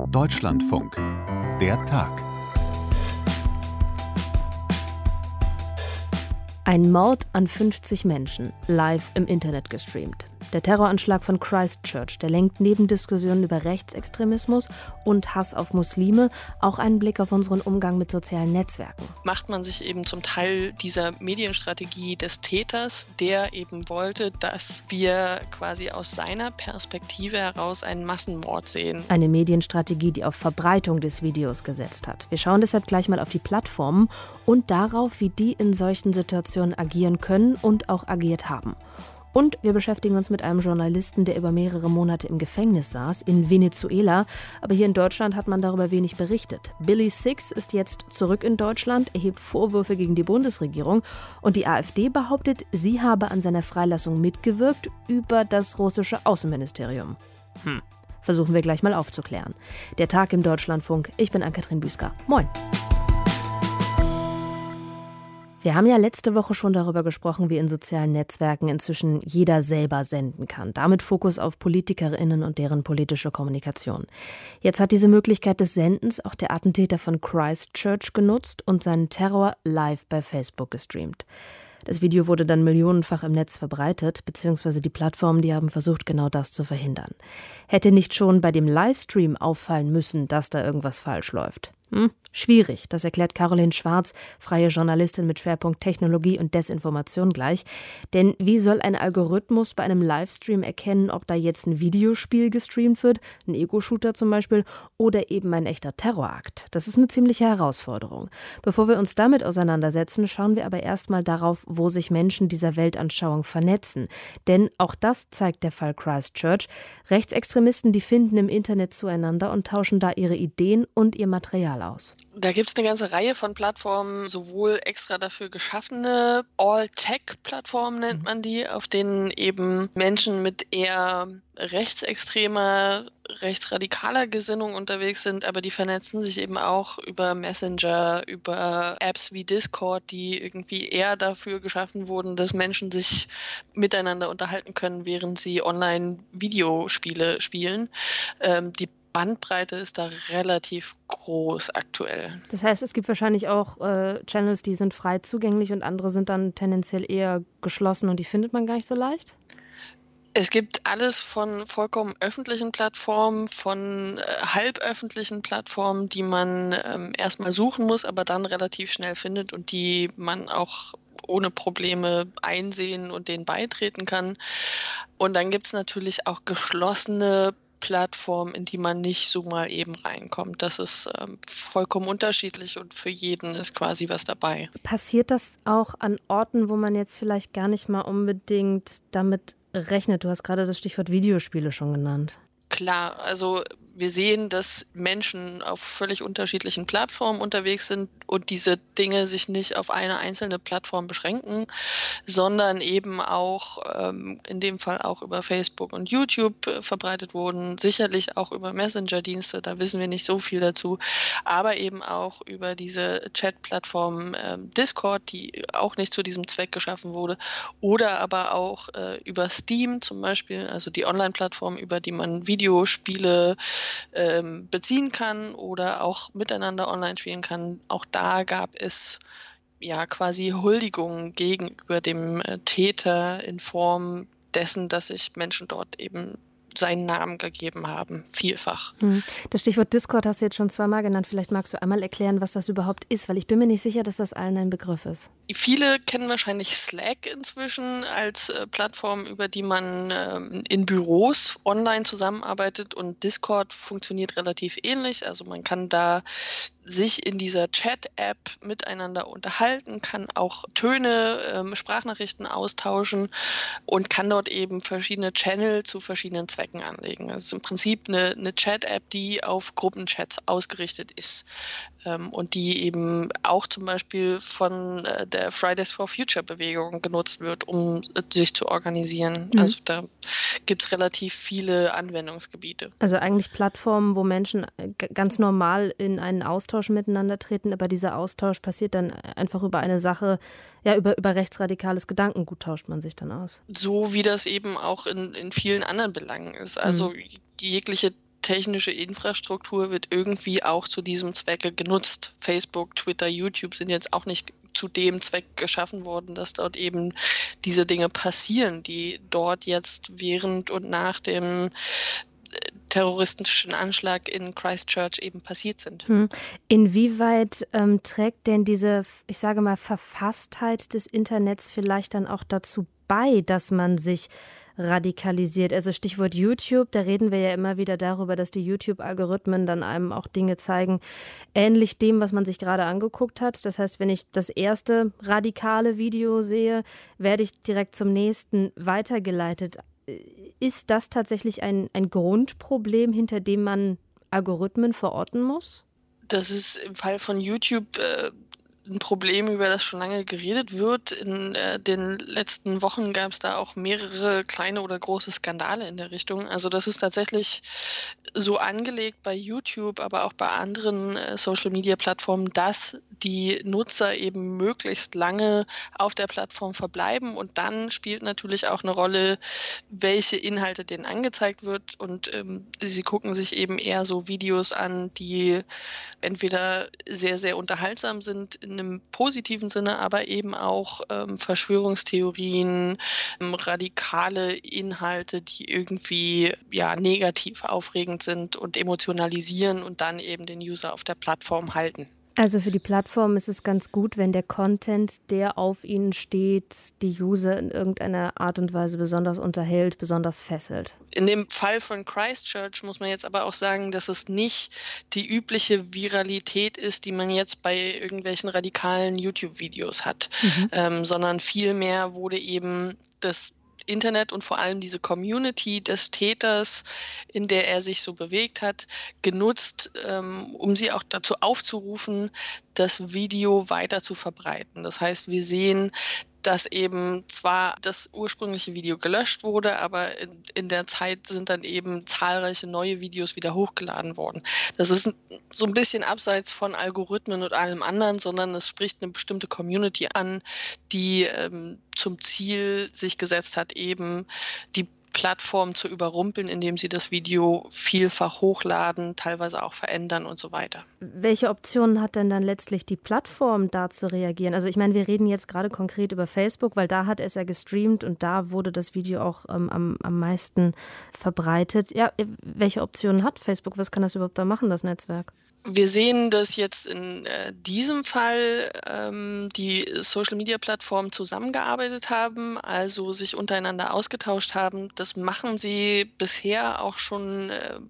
Deutschlandfunk. Der Tag. Ein Mord an 50 Menschen, live im Internet gestreamt. Der Terroranschlag von Christchurch, der lenkt neben Diskussionen über Rechtsextremismus und Hass auf Muslime auch einen Blick auf unseren Umgang mit sozialen Netzwerken. Macht man sich eben zum Teil dieser Medienstrategie des Täters, der eben wollte, dass wir quasi aus seiner Perspektive heraus einen Massenmord sehen. Eine Medienstrategie, die auf Verbreitung des Videos gesetzt hat. Wir schauen deshalb gleich mal auf die Plattformen und darauf, wie die in solchen Situationen agieren können und auch agiert haben. Und wir beschäftigen uns mit einem Journalisten, der über mehrere Monate im Gefängnis saß, in Venezuela. Aber hier in Deutschland hat man darüber wenig berichtet. Billy Six ist jetzt zurück in Deutschland, erhebt Vorwürfe gegen die Bundesregierung. Und die AfD behauptet, sie habe an seiner Freilassung mitgewirkt über das russische Außenministerium. Versuchen wir gleich mal aufzuklären. Der Tag im Deutschlandfunk. Ich bin Ann-Kathrin Büsker. Moin. Wir haben ja letzte Woche schon darüber gesprochen, wie in sozialen Netzwerken inzwischen jeder selber senden kann. Damit Fokus auf PolitikerInnen und deren politische Kommunikation. Jetzt hat diese Möglichkeit des Sendens auch der Attentäter von Christchurch genutzt und seinen Terror live bei Facebook gestreamt. Das Video wurde dann millionenfach im Netz verbreitet, beziehungsweise die Plattformen, die haben versucht, genau das zu verhindern. Hätte nicht schon bei dem Livestream auffallen müssen, dass da irgendwas falsch läuft? Schwierig, das erklärt Caroline Schwarz, freie Journalistin mit Schwerpunkt Technologie und Desinformation gleich. Denn wie soll ein Algorithmus bei einem Livestream erkennen, ob da jetzt ein Videospiel gestreamt wird, ein Ego-Shooter zum Beispiel, oder eben ein echter Terrorakt? Das ist eine ziemliche Herausforderung. Bevor wir uns damit auseinandersetzen, schauen wir aber erstmal darauf, wo sich Menschen dieser Weltanschauung vernetzen. Denn auch das zeigt der Fall Christchurch. Rechtsextremisten, die finden im Internet zueinander und tauschen da ihre Ideen und ihr Material aus. Da gibt es eine ganze Reihe von Plattformen, sowohl extra dafür geschaffene All-Tech-Plattformen nennt man die, auf denen eben Menschen mit eher rechtsextremer, rechtsradikaler Gesinnung unterwegs sind, aber die vernetzen sich eben auch über Messenger, über Apps wie Discord, die irgendwie eher dafür geschaffen wurden, dass Menschen sich miteinander unterhalten können, während sie online Videospiele spielen. Die Bandbreite ist da relativ groß aktuell. Das heißt, es gibt wahrscheinlich auch Channels, die sind frei zugänglich und andere sind dann tendenziell eher geschlossen und die findet man gar nicht so leicht? Es gibt alles von vollkommen öffentlichen Plattformen, von halböffentlichen Plattformen, die man erstmal suchen muss, aber dann relativ schnell findet und die man auch ohne Probleme einsehen und denen beitreten kann. Und dann gibt es natürlich auch geschlossene Plattform, in die man nicht so mal eben reinkommt. Das ist vollkommen unterschiedlich und für jeden ist quasi was dabei. Passiert das auch an Orten, wo man jetzt vielleicht gar nicht mal unbedingt damit rechnet? Du hast gerade das Stichwort Videospiele schon genannt. Klar, also wir sehen, dass Menschen auf völlig unterschiedlichen Plattformen unterwegs sind und diese Dinge sich nicht auf eine einzelne Plattform beschränken, sondern eben auch in dem Fall auch über Facebook und YouTube verbreitet wurden, sicherlich auch über Messenger-Dienste, da wissen wir nicht so viel dazu, aber eben auch über diese Chat-Plattform Discord, die auch nicht zu diesem Zweck geschaffen wurde, oder aber auch über Steam zum Beispiel, also die Online-Plattform, über die man Videospiele beziehen kann oder auch miteinander online spielen kann. Auch da gab es ja quasi Huldigungen gegenüber dem Täter in Form dessen, dass sich Menschen dort eben seinen Namen gegeben haben, vielfach. Das Stichwort Discord hast du jetzt schon zweimal genannt. Vielleicht magst du einmal erklären, was das überhaupt ist, weil ich bin mir nicht sicher, dass das allen ein Begriff ist. Viele kennen wahrscheinlich Slack inzwischen als Plattform, über die man in Büros online zusammenarbeitet, und Discord funktioniert relativ ähnlich. Also man kann da sich in dieser Chat-App miteinander unterhalten, kann auch Töne, Sprachnachrichten austauschen und kann dort eben verschiedene Channel zu verschiedenen Zwecken anlegen. Das ist im Prinzip eine Chat-App, die auf Gruppenchats ausgerichtet ist und die eben auch zum Beispiel von der Fridays for Future Bewegung genutzt wird, um sich zu organisieren. Also da gibt es relativ viele Anwendungsgebiete. Also eigentlich Plattformen, wo Menschen ganz normal in einen Austausch miteinander treten, aber dieser Austausch passiert dann einfach über eine Sache, ja, über rechtsradikales Gedankengut tauscht man sich dann aus. So wie das eben auch in vielen anderen Belangen ist. Also jegliche technische Infrastruktur wird irgendwie auch zu diesem Zwecke genutzt. Facebook, Twitter, YouTube sind jetzt auch nicht zu dem Zweck geschaffen worden, dass dort eben diese Dinge passieren, die dort jetzt während und nach dem terroristischen Anschlag in Christchurch eben passiert sind. Inwieweit trägt denn diese, ich sage mal, Verfasstheit des Internets vielleicht dann auch dazu bei, dass man sich radikalisiert? Also Stichwort YouTube, da reden wir ja immer wieder darüber, dass die YouTube-Algorithmen dann einem auch Dinge zeigen, ähnlich dem, was man sich gerade angeguckt hat. Das heißt, wenn ich das erste radikale Video sehe, werde ich direkt zum nächsten weitergeleitet. Ist das tatsächlich ein Grundproblem, hinter dem man Algorithmen verorten muss? Das ist im Fall von YouTube ein Problem, über das schon lange geredet wird. In den letzten Wochen gab es da auch mehrere kleine oder große Skandale in der Richtung. Also das ist tatsächlich so angelegt bei YouTube, aber auch bei anderen Social-Media-Plattformen, dass die Nutzer eben möglichst lange auf der Plattform verbleiben. Und dann spielt natürlich auch eine Rolle, welche Inhalte denen angezeigt wird. Und sie gucken sich eben eher so Videos an, die entweder sehr, sehr unterhaltsam sind in einem positiven Sinne, aber eben auch Verschwörungstheorien, radikale Inhalte, die irgendwie negativ aufregend sind und emotionalisieren und dann eben den User auf der Plattform halten. Also für die Plattform ist es ganz gut, wenn der Content, der auf ihnen steht, die User in irgendeiner Art und Weise besonders unterhält, besonders fesselt. In dem Fall von Christchurch muss man jetzt aber auch sagen, dass es nicht die übliche Viralität ist, die man jetzt bei irgendwelchen radikalen YouTube-Videos hat, sondern vielmehr wurde eben das Internet und vor allem diese Community des Täters, in der er sich so bewegt hat, genutzt, um sie auch dazu aufzurufen, das Video weiter zu verbreiten. Das heißt, wir sehen, dass eben zwar das ursprüngliche Video gelöscht wurde, aber in der Zeit sind dann eben zahlreiche neue Videos wieder hochgeladen worden. Das ist so ein bisschen abseits von Algorithmen und allem anderen, sondern es spricht eine bestimmte Community an, die zum Ziel sich gesetzt hat, eben die Plattform zu überrumpeln, indem sie das Video vielfach hochladen, teilweise auch verändern und so weiter. Welche Optionen hat denn dann letztlich die Plattform, da zu reagieren? Also ich meine, wir reden jetzt gerade konkret über Facebook, weil da hat es ja gestreamt und da wurde das Video auch am meisten verbreitet. Ja, welche Optionen hat Facebook? Was kann das überhaupt da machen, das Netzwerk? Wir sehen, dass jetzt in diesem Fall die Social-Media-Plattformen zusammengearbeitet haben, also sich untereinander ausgetauscht haben. Das machen sie bisher auch schon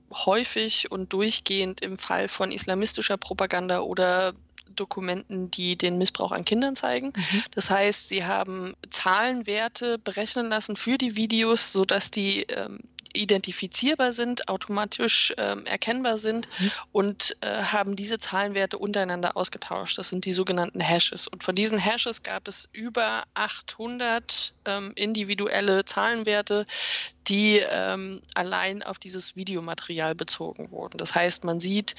häufig und durchgehend im Fall von islamistischer Propaganda oder Dokumenten, die den Missbrauch an Kindern zeigen. Das heißt, sie haben Zahlenwerte berechnen lassen für die Videos, sodass die identifizierbar sind, automatisch erkennbar sind und haben diese Zahlenwerte untereinander ausgetauscht. Das sind die sogenannten Hashes. Und von diesen Hashes gab es über 800 individuelle Zahlenwerte, die allein auf dieses Videomaterial bezogen wurden. Das heißt, man sieht,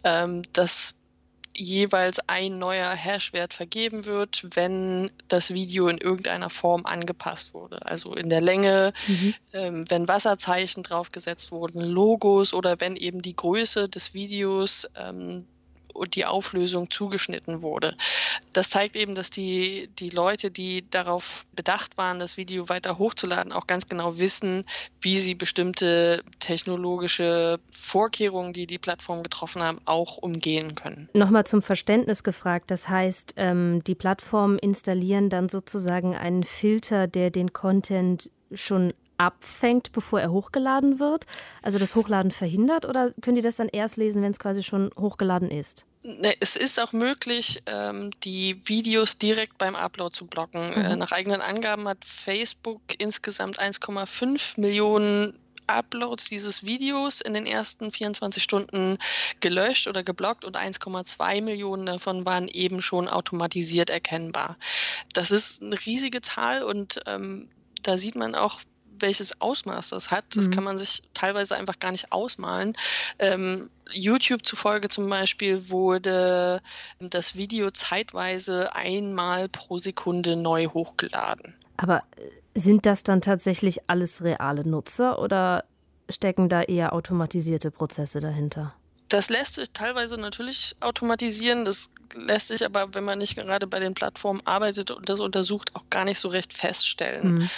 dass jeweils ein neuer Hashwert vergeben wird, wenn das Video in irgendeiner Form angepasst wurde. Also in der Länge, wenn Wasserzeichen draufgesetzt wurden, Logos oder wenn eben die Größe des Videos und die Auflösung zugeschnitten wurde. Das zeigt eben, dass die Leute, die darauf bedacht waren, das Video weiter hochzuladen, auch ganz genau wissen, wie sie bestimmte technologische Vorkehrungen, die die Plattformen getroffen haben, auch umgehen können. Nochmal zum Verständnis gefragt. Das heißt, die Plattformen installieren dann sozusagen einen Filter, der den Content schon abfängt, bevor er hochgeladen wird? Also das Hochladen verhindert oder können die das dann erst lesen, wenn es quasi schon hochgeladen ist? Es ist auch möglich, die Videos direkt beim Upload zu blocken. Nach eigenen Angaben hat Facebook insgesamt 1,5 Millionen Uploads dieses Videos in den ersten 24 Stunden gelöscht oder geblockt und 1,2 Millionen davon waren eben schon automatisiert erkennbar. Das ist eine riesige Zahl und da sieht man auch, welches Ausmaß das hat. Das kann man sich teilweise einfach gar nicht ausmalen. YouTube zufolge zum Beispiel wurde das Video zeitweise einmal pro Sekunde neu hochgeladen. Aber sind das dann tatsächlich alles reale Nutzer oder stecken da eher automatisierte Prozesse dahinter? Das lässt sich teilweise natürlich automatisieren. Das lässt sich aber, wenn man nicht gerade bei den Plattformen arbeitet und das untersucht, auch gar nicht so recht feststellen. Mhm.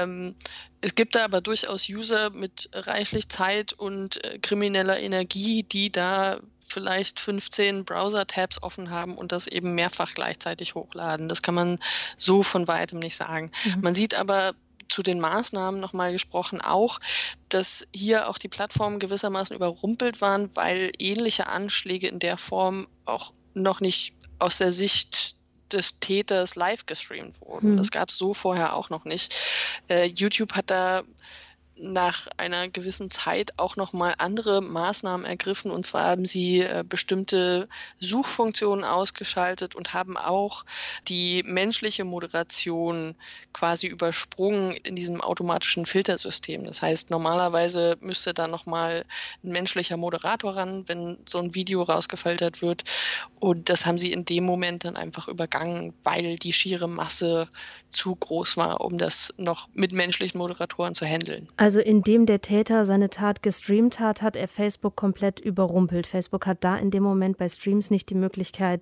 Es gibt da aber durchaus User mit reichlich Zeit und krimineller Energie, die da vielleicht 15 Browser-Tabs offen haben und das eben mehrfach gleichzeitig hochladen. Das kann man so von weitem nicht sagen. Mhm. Man sieht aber zu den Maßnahmen nochmal gesprochen auch, dass hier auch die Plattformen gewissermaßen überrumpelt waren, weil ähnliche Anschläge in der Form auch noch nicht aus der Sicht des Täters live gestreamt wurden. Das gab es so vorher auch noch nicht. YouTube hat da nach einer gewissen Zeit auch noch mal andere Maßnahmen ergriffen. Und zwar haben sie bestimmte Suchfunktionen ausgeschaltet und haben auch die menschliche Moderation quasi übersprungen in diesem automatischen Filtersystem. Das heißt, normalerweise müsste da noch mal ein menschlicher Moderator ran, wenn so ein Video rausgefiltert wird. Und das haben sie in dem Moment dann einfach übergangen, weil die schiere Masse zu groß war, um das noch mit menschlichen Moderatoren zu handeln. Also indem der Täter seine Tat gestreamt hat, hat er Facebook komplett überrumpelt. Facebook hat da in dem Moment bei Streams nicht die Möglichkeit,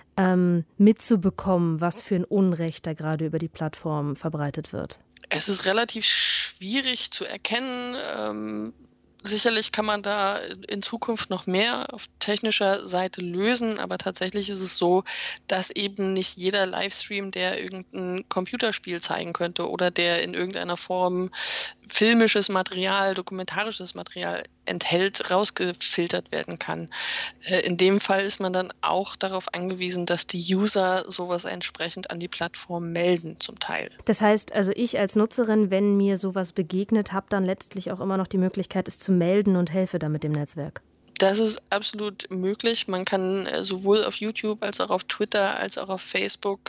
mitzubekommen, was für ein Unrecht da gerade über die Plattform verbreitet wird. Es ist relativ schwierig zu erkennen. Sicherlich kann man da in Zukunft noch mehr auf technischer Seite lösen, aber tatsächlich ist es so, dass eben nicht jeder Livestream, der irgendein Computerspiel zeigen könnte oder der in irgendeiner Form filmisches Material, dokumentarisches Material enthält, rausgefiltert werden kann. In dem Fall ist man dann auch darauf angewiesen, dass die User sowas entsprechend an die Plattform melden, zum Teil. Das heißt, also ich als Nutzerin, wenn mir sowas begegnet, habe dann letztlich auch immer noch die Möglichkeit, es zu melden und helfe damit dem Netzwerk. Das ist absolut möglich. Man kann sowohl auf YouTube als auch auf Twitter als auch auf Facebook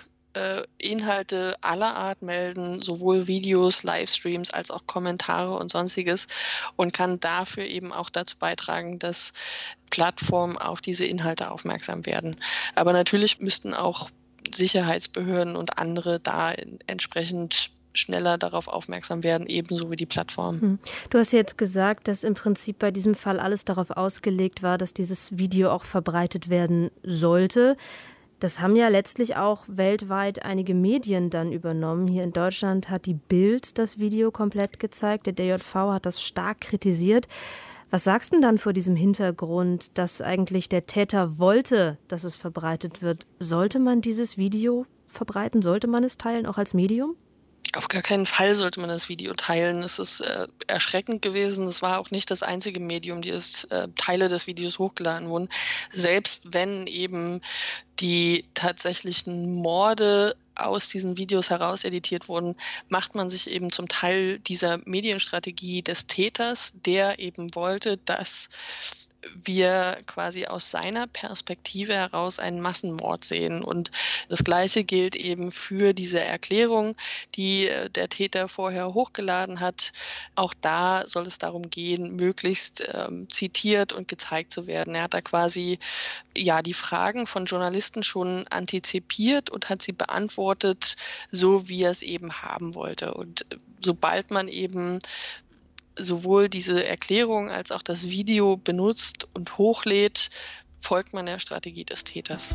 Inhalte aller Art melden, sowohl Videos, Livestreams als auch Kommentare und Sonstiges und kann dafür eben auch dazu beitragen, dass Plattformen auf diese Inhalte aufmerksam werden. Aber natürlich müssten auch Sicherheitsbehörden und andere da entsprechend schneller darauf aufmerksam werden, ebenso wie die Plattform. Du hast jetzt gesagt, dass im Prinzip bei diesem Fall alles darauf ausgelegt war, dass dieses Video auch verbreitet werden sollte. Das haben ja letztlich auch weltweit einige Medien dann übernommen. Hier in Deutschland hat die Bild das Video komplett gezeigt. Der DJV hat das stark kritisiert. Was sagst du denn dann vor diesem Hintergrund, dass eigentlich der Täter wollte, dass es verbreitet wird? Sollte man dieses Video verbreiten? Sollte man es teilen, auch als Medium? Auf gar keinen Fall sollte man das Video teilen. Es ist erschreckend gewesen. Es war auch nicht das einzige Medium, die Teile des Videos hochgeladen wurden. Selbst wenn eben die tatsächlichen Morde aus diesen Videos heraus editiert wurden, macht man sich eben zum Teil dieser Medienstrategie des Täters, der eben wollte, dass wir quasi aus seiner Perspektive heraus einen Massenmord sehen. Und das Gleiche gilt eben für diese Erklärung, die der Täter vorher hochgeladen hat. Auch da soll es darum gehen, möglichst zitiert und gezeigt zu werden. Er hat da quasi die Fragen von Journalisten schon antizipiert und hat sie beantwortet, so wie er es eben haben wollte. Und sobald man eben sowohl diese Erklärung als auch das Video benutzt und hochlädt, folgt man der Strategie des Täters.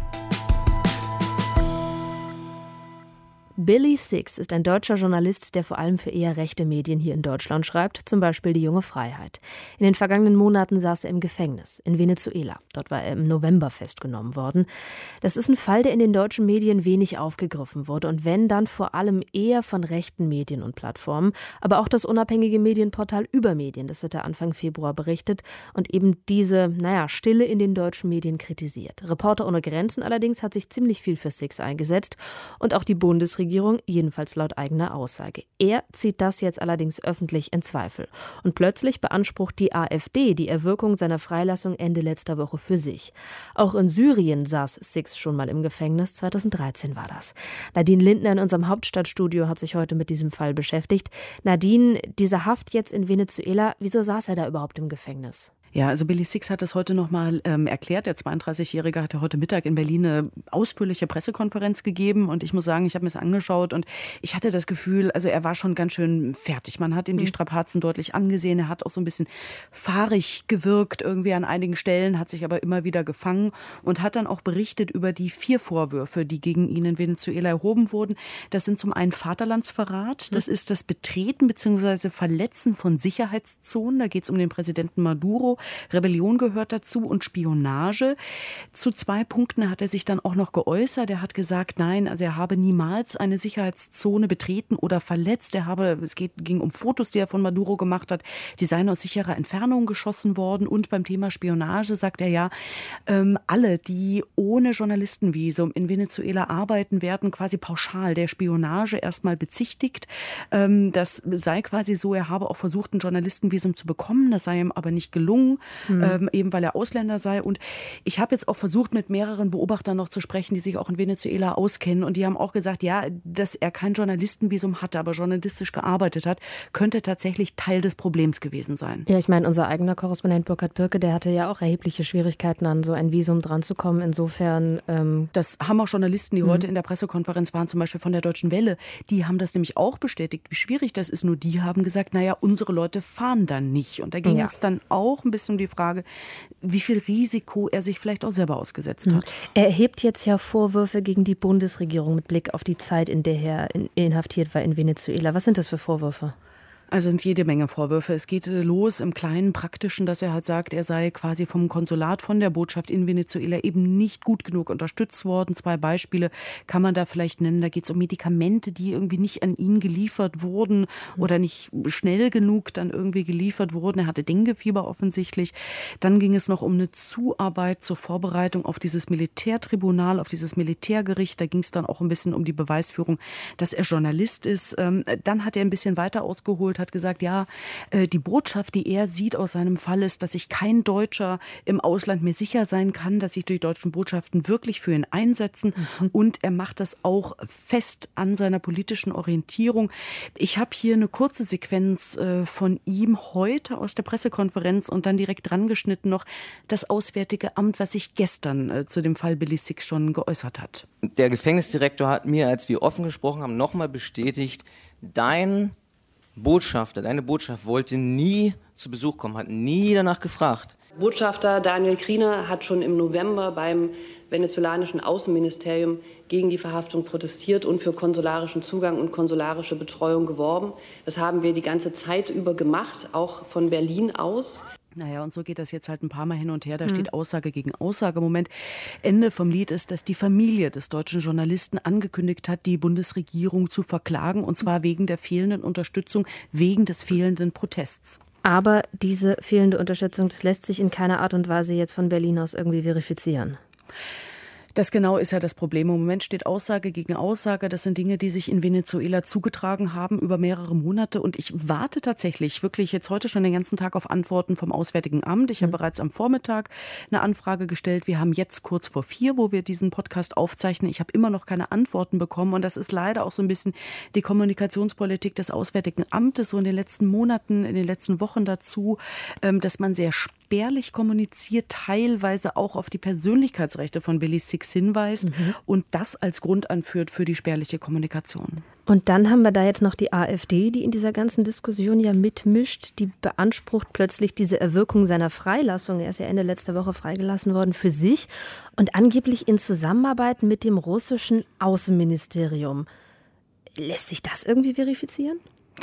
Billy Six ist ein deutscher Journalist, der vor allem für eher rechte Medien hier in Deutschland schreibt, zum Beispiel Die Junge Freiheit. In den vergangenen Monaten saß er im Gefängnis in Venezuela. Dort war er im November festgenommen worden. Das ist ein Fall, der in den deutschen Medien wenig aufgegriffen wurde und wenn, dann vor allem eher von rechten Medien und Plattformen. Aber auch das unabhängige Medienportal Übermedien, das hatte Anfang Februar berichtet und eben diese, Stille in den deutschen Medien kritisiert. Reporter ohne Grenzen allerdings hat sich ziemlich viel für Six eingesetzt und auch die Bundesregierung, jedenfalls laut eigener Aussage. Er zieht das jetzt allerdings öffentlich in Zweifel. Und plötzlich beansprucht die AfD die Erwirkung seiner Freilassung Ende letzter Woche für sich. Auch in Syrien saß Six schon mal im Gefängnis, 2013 war das. Nadine Lindner in unserem Hauptstadtstudio hat sich heute mit diesem Fall beschäftigt. Nadine, diese Haft jetzt in Venezuela, wieso saß er da überhaupt im Gefängnis? Ja, also Billy Six hat das heute nochmal erklärt. Der 32-Jährige hatte heute Mittag in Berlin eine ausführliche Pressekonferenz gegeben und ich muss sagen, ich habe mir es angeschaut und ich hatte das Gefühl, also er war schon ganz schön fertig. Man hat ihm die Strapazen deutlich angesehen. Er hat auch so ein bisschen fahrig gewirkt irgendwie an einigen Stellen, hat sich aber immer wieder gefangen und hat dann auch berichtet über die 4 Vorwürfe, die gegen ihn in Venezuela erhoben wurden. Das sind zum einen Vaterlandsverrat, das ist das Betreten bzw. Verletzen von Sicherheitszonen. Da geht es um den Präsidenten Maduro. Rebellion gehört dazu und Spionage. Zu 2 Punkten hat er sich dann auch noch geäußert. Er hat gesagt, nein, also er habe niemals eine Sicherheitszone betreten oder verletzt. Ging um Fotos, die er von Maduro gemacht hat. Die seien aus sicherer Entfernung geschossen worden. Und beim Thema Spionage sagt er ja, alle, die ohne Journalistenvisum in Venezuela arbeiten, werden quasi pauschal der Spionage erstmal bezichtigt. Das sei quasi so, er habe auch versucht, ein Journalistenvisum zu bekommen. Das sei ihm aber nicht gelungen, eben weil er Ausländer sei. Und ich habe jetzt auch versucht, mit mehreren Beobachtern noch zu sprechen, die sich auch in Venezuela auskennen. Und die haben auch gesagt, ja, dass er kein Journalistenvisum hatte, aber journalistisch gearbeitet hat, könnte tatsächlich Teil des Problems gewesen sein. Ja, ich meine, unser eigener Korrespondent Burkhard Birke, der hatte ja auch erhebliche Schwierigkeiten, an so ein Visum dran zu kommen. Insofern das haben auch Journalisten, die heute in der Pressekonferenz waren, zum Beispiel von der Deutschen Welle, die haben das nämlich auch bestätigt, wie schwierig das ist. Nur die haben gesagt, naja, unsere Leute fahren dann nicht. Und da ging es dann auch ein bisschen um die Frage, wie viel Risiko er sich vielleicht auch selber ausgesetzt hat. Er erhebt jetzt ja Vorwürfe gegen die Bundesregierung mit Blick auf die Zeit, in der er inhaftiert war in Venezuela. Was sind das für Vorwürfe? Also sind jede Menge Vorwürfe. Es geht los im kleinen Praktischen, dass er halt sagt, er sei quasi vom Konsulat, von der Botschaft in Venezuela eben nicht gut genug unterstützt worden. 2 Beispiele kann man da vielleicht nennen. Da geht es um Medikamente, die irgendwie nicht an ihn geliefert wurden oder nicht schnell genug dann irgendwie geliefert wurden. Er hatte Denguefieber offensichtlich. Dann ging es noch um eine Zuarbeit zur Vorbereitung auf dieses Militärtribunal, auf dieses Militärgericht. Da ging es dann auch ein bisschen um die Beweisführung, dass er Journalist ist. Dann hat er ein bisschen weiter ausgeholt, hat gesagt, ja, die Botschaft, die er sieht aus seinem Fall ist, dass sich kein Deutscher im Ausland mehr sicher sein kann, dass sich die deutschen Botschaften wirklich für ihn einsetzen. Und er macht das auch fest an seiner politischen Orientierung. Ich habe hier eine kurze Sequenz von ihm heute aus der Pressekonferenz und dann direkt dran geschnitten noch das Auswärtige Amt, was sich gestern zu dem Fall Billy Six schon geäußert hat. Der Gefängnisdirektor hat mir, als wir offen gesprochen haben, nochmal bestätigt, deine Botschaft wollte nie zu Besuch kommen, hat nie danach gefragt. Botschafter Daniel Kriener hat schon im November beim venezolanischen Außenministerium gegen die Verhaftung protestiert und für konsularischen Zugang und konsularische Betreuung geworben. Das haben wir die ganze Zeit über gemacht, auch von Berlin aus. Naja, und so geht das jetzt halt ein paar Mal hin und her. Da steht Aussage gegen Aussage. Moment, Ende vom Lied ist, dass die Familie des deutschen Journalisten angekündigt hat, die Bundesregierung zu verklagen. Und zwar wegen der fehlenden Unterstützung, wegen des fehlenden Protests. Aber diese fehlende Unterstützung, das lässt sich in keiner Art und Weise jetzt von Berlin aus irgendwie verifizieren. Das genau ist ja das Problem. Im Moment steht Aussage gegen Aussage. Das sind Dinge, die sich in Venezuela zugetragen haben über mehrere Monate. Und ich warte tatsächlich wirklich jetzt heute schon den ganzen Tag auf Antworten vom Auswärtigen Amt. Ich habe bereits am Vormittag eine Anfrage gestellt. Wir haben jetzt kurz vor 4, wo wir diesen Podcast aufzeichnen. Ich habe immer noch keine Antworten bekommen. Und das ist leider auch so ein bisschen die Kommunikationspolitik des Auswärtigen Amtes so in den letzten Monaten, in den letzten Wochen dazu, dass man sehr spärlich kommuniziert, teilweise auch auf die Persönlichkeitsrechte von Billy Six hinweist und das als Grund anführt für die spärliche Kommunikation. Und dann haben wir da jetzt noch die AfD, die in dieser ganzen Diskussion ja mitmischt. Die beansprucht plötzlich diese Erwirkung seiner Freilassung. Er ist ja Ende letzter Woche freigelassen worden für sich und angeblich in Zusammenarbeit mit dem russischen Außenministerium. Lässt sich das irgendwie verifizieren?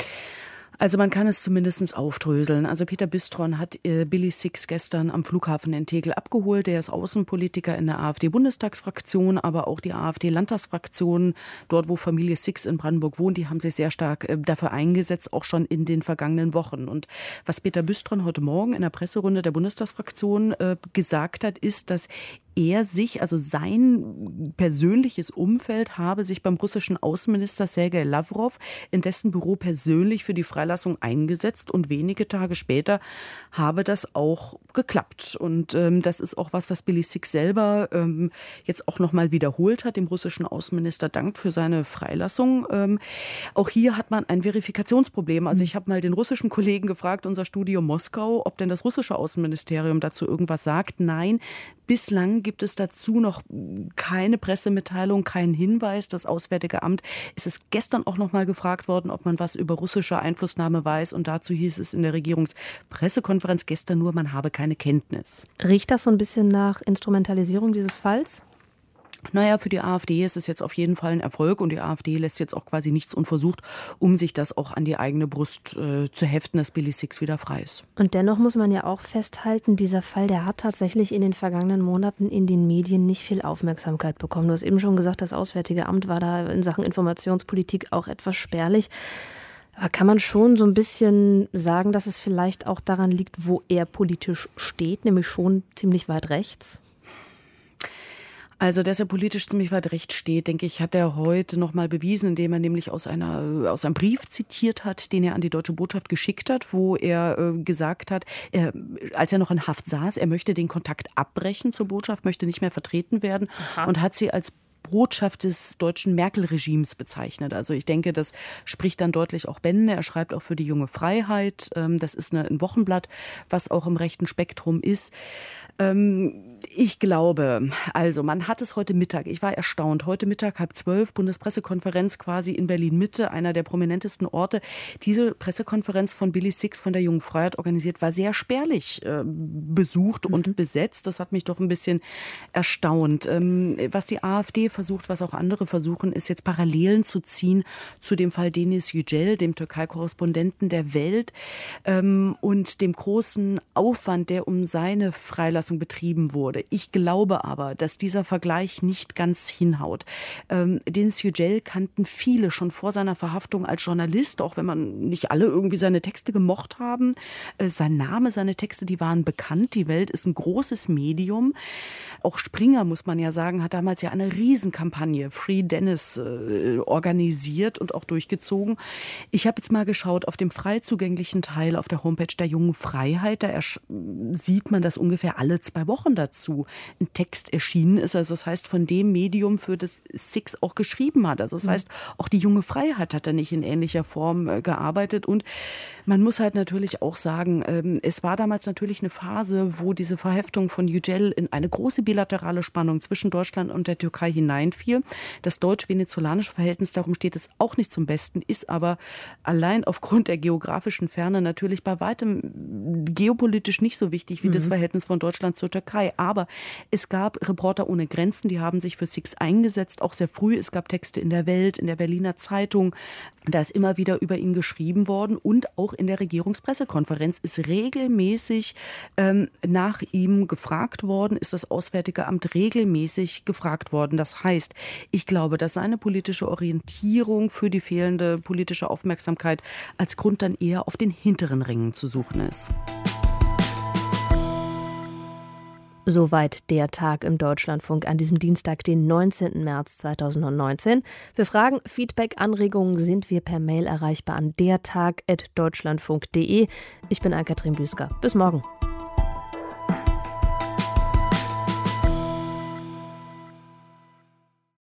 Also man kann es zumindest aufdröseln. Also Peter Bistron hat Billy Six gestern am Flughafen in Tegel abgeholt. Er ist Außenpolitiker in der AfD-Bundestagsfraktion, aber auch die AfD-Landtagsfraktion, dort wo Familie Six in Brandenburg wohnt, die haben sich sehr stark dafür eingesetzt, auch schon in den vergangenen Wochen. Und was Peter Bistron heute Morgen in der Presserunde der Bundestagsfraktion gesagt hat, ist, dass er sich, also sein persönliches Umfeld, habe sich beim russischen Außenminister Sergei Lavrov in dessen Büro persönlich für die Freilassung eingesetzt und wenige Tage später habe das auch geklappt. Und das ist auch was Billy Six selber jetzt auch nochmal wiederholt hat. Dem russischen Außenminister dankt für seine Freilassung. Auch hier hat man ein Verifikationsproblem. Also ich habe mal den russischen Kollegen gefragt, unser Studio Moskau, ob denn das russische Außenministerium dazu irgendwas sagt. Nein, bislang gibt es dazu noch keine Pressemitteilung, keinen Hinweis. Das Auswärtige Amt ist es gestern auch noch mal gefragt worden, ob man was über russische Einflussnahme weiß. Und dazu hieß es in der Regierungspressekonferenz gestern nur, man habe keine Kenntnis. Riecht das so ein bisschen nach Instrumentalisierung dieses Falls? Naja, für die AfD ist es jetzt auf jeden Fall ein Erfolg und die AfD lässt jetzt auch quasi nichts unversucht, um sich das auch an die eigene Brust zu heften, dass Billy Six wieder frei ist. Und dennoch muss man ja auch festhalten, dieser Fall, der hat tatsächlich in den vergangenen Monaten in den Medien nicht viel Aufmerksamkeit bekommen. Du hast eben schon gesagt, das Auswärtige Amt war da in Sachen Informationspolitik auch etwas spärlich. Aber kann man schon so ein bisschen sagen, dass es vielleicht auch daran liegt, wo er politisch steht, nämlich schon ziemlich weit rechts? Also, dass er politisch ziemlich weit rechts steht, denke ich, hat er heute noch mal bewiesen, indem er nämlich aus einem Brief zitiert hat, den er an die deutsche Botschaft geschickt hat, wo er gesagt hat, als er noch in Haft saß, er möchte den Kontakt abbrechen zur Botschaft, möchte nicht mehr vertreten werden. Aha. Und hat sie als Botschaft des deutschen Merkel-Regimes bezeichnet. Also ich denke, das spricht dann deutlich auch Bände. Er schreibt auch für die Junge Freiheit. Das ist ein Wochenblatt, was auch im rechten Spektrum ist. Ich glaube, also man hat es heute Mittag, ich war erstaunt, heute Mittag 11:30, Bundespressekonferenz quasi in Berlin-Mitte, einer der prominentesten Orte. Diese Pressekonferenz von Billy Six von der Jungen Freiheit organisiert, war sehr spärlich besucht und besetzt. Das hat mich doch ein bisschen erstaunt. Was die AfD versucht, was auch andere versuchen, ist jetzt Parallelen zu ziehen zu dem Fall Deniz Yücel, dem Türkei-Korrespondenten der Welt, und dem großen Aufwand, der um seine Freilassung betrieben wurde. Ich glaube aber, dass dieser Vergleich nicht ganz hinhaut. Deniz Yücel kannten viele schon vor seiner Verhaftung als Journalist, auch wenn man nicht alle irgendwie seine Texte gemocht haben. Sein Name, seine Texte, die waren bekannt. Die Welt ist ein großes Medium. Auch Springer, muss man ja sagen, hat damals ja eine Riesenkampagne Free Dennis organisiert und auch durchgezogen. Ich habe jetzt mal geschaut auf dem frei zugänglichen Teil auf der Homepage der Jungen Freiheit. Da sieht man, dass ungefähr alle 2 Wochen dazu ein Text erschienen ist. Also das heißt, von dem Medium, für das Six auch geschrieben hat. Also das heißt, auch die Junge Freiheit hat da nicht in ähnlicher Form gearbeitet. Und man muss halt natürlich auch sagen, es war damals natürlich eine Phase, wo diese Verhaftung von Yücel in eine große bilaterale Spannung zwischen Deutschland und der Türkei hineinfiel. Das deutsch-venezolanische Verhältnis, darum steht es auch nicht zum Besten, ist aber allein aufgrund der geografischen Ferne natürlich bei weitem geopolitisch nicht so wichtig wie das Verhältnis von Deutschland zur Türkei. Aber es gab Reporter ohne Grenzen, die haben sich für Six eingesetzt, auch sehr früh. Es gab Texte in der Welt, in der Berliner Zeitung. Da ist immer wieder über ihn geschrieben worden und auch in der Regierungspressekonferenz ist regelmäßig nach ihm gefragt worden, ist das Auswärtige Amt regelmäßig gefragt worden. Das heißt, ich glaube, dass seine politische Orientierung für die fehlende politische Aufmerksamkeit als Grund dann eher auf den hinteren Rängen zu suchen ist. Soweit der Tag im Deutschlandfunk an diesem Dienstag, den 19. März 2019. Für Fragen, Feedback, Anregungen sind wir per Mail erreichbar an dertag@deutschlandfunk.de. Ich bin Ann-Kathrin Büsker. Bis morgen.